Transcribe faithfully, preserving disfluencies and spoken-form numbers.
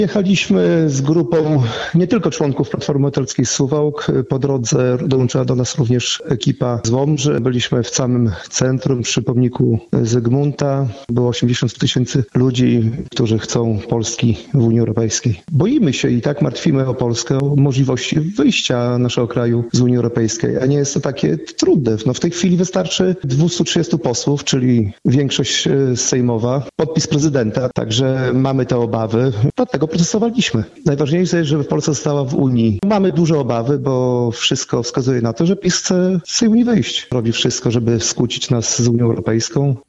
Jechaliśmy z grupą nie tylko członków Platformy Obywatelskiej z Suwałk. Po drodze dołączyła do nas również ekipa z Łomży. Byliśmy w samym centrum przy pomniku Zygmunta. Było osiemdziesiąt tysięcy ludzi, którzy chcą Polski w Unii Europejskiej. Boimy się i tak martwimy o Polskę, o możliwości wyjścia naszego kraju z Unii Europejskiej, a nie jest to takie trudne. No w tej chwili wystarczy dwieście trzydzieści posłów, czyli większość sejmowa, podpis prezydenta, także mamy te obawy. Dlatego protestowaliśmy. Najważniejsze jest, żeby Polska została w Unii. Mamy duże obawy, bo wszystko wskazuje na to, że PiS chce z tej Unii wyjść. Robi wszystko, żeby skłócić nas z Unią Europejską.